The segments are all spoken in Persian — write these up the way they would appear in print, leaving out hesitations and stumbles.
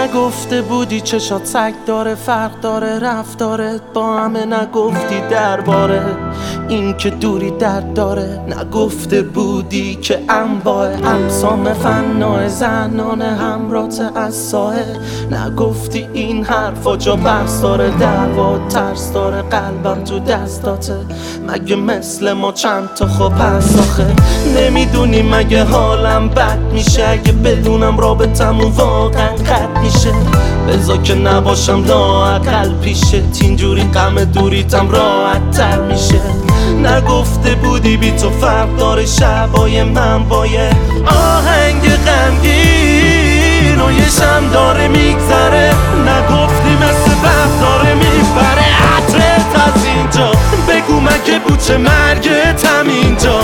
نگفته بودی چشات سگ داره، فرق داره رفتارت با همه، نگفتی درباره این که دوری درد داره. نگفته بودی که انواع اقسام فنای زنانه همرات از سایه. نگفتی این حرفا جا بحث داره، دعوا ترس داره، قلبم تو دستاته. مگه مثل ما چند تا خوب هست آخه؟ نمیدونی مگه حالم بد میشه اگه بدونم رابطمون واقعا قد میشه؟ بذار که نباشم لااقل پیشت، اینجوری غم دوریتم راحت تر میشه. نگفته بودی بی تو فرق داره شبای من با یه آهنگ غمگین و یه شم داره میگذره. نگفتی مثل برق داره میبره عطرت از اینجا. بگو مگه بوچه مرگت هم اینجا؟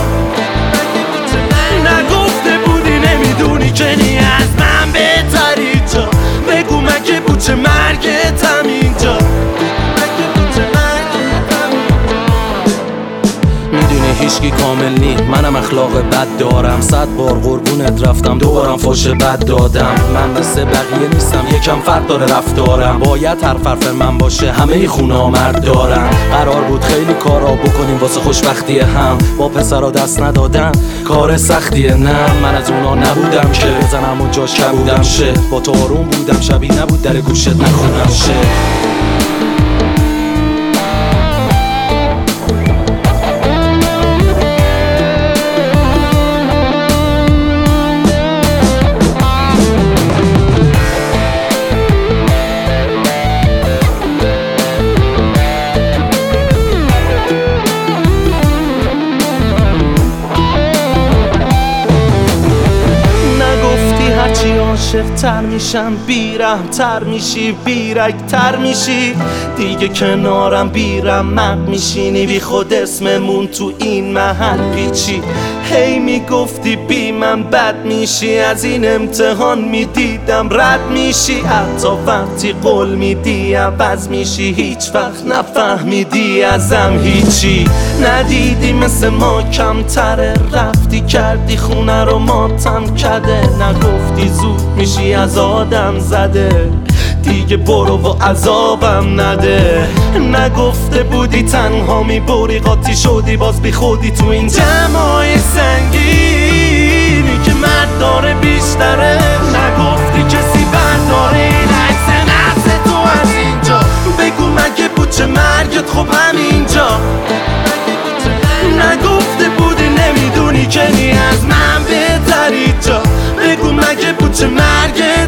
نگفته بودی نمیدونی که نی از من بهتری جا. بگو مگه بوچه مرگت هم اینجا؟ میدونی هیچکی کامل نی، منم اخلاق بد دارم. 100 بار قربونت رفتم دوبارم فوش بد دادم. من مثل بقیه نیستم، یکم فرق داره رفتارم. باید حرف من باشه، همه خونه مرد دارن. قرار بود خیلی کارا بکنیم واسه خوشبختی هم، با پسرا دست ندادن کار سختیه. نه من از اونا نبودم که بزنم و جاش کبودم شه. با تو آروم بودم شبی نبود در گوشت نخونم شه. عاشق تر میشم بیرم تر میشی، بیرک تر میشی دیگه، کنارم بیرمق میشینی، بی خود اسممون تو این محل پیچی. هی میگفتی بی من بد میشی، از این امتحان میدیدم رد میشی. حتی وقتی قول میدی عوض میشی، هیچ وقت نفهمیدی ازم هیچی. ندیدی مثل ما کمتره، رفتی کردی خونه رو ماتم کده. نگفتی زود میشی از آدم زده، دیگه برو و عذابم نده. نگفته بودی تنها میبری قاطی شدی باز بی خودی تو این جمعای سنگینی که مرد داره بیشتره. نگفتی کسی برداره این عکس نفس تو از اینجا. بگو مگه بوچه مرگت خب همینجا؟ نگفته بودی نمیدونی که نی از من بهتری جا. بگو مگه بوچه مرگت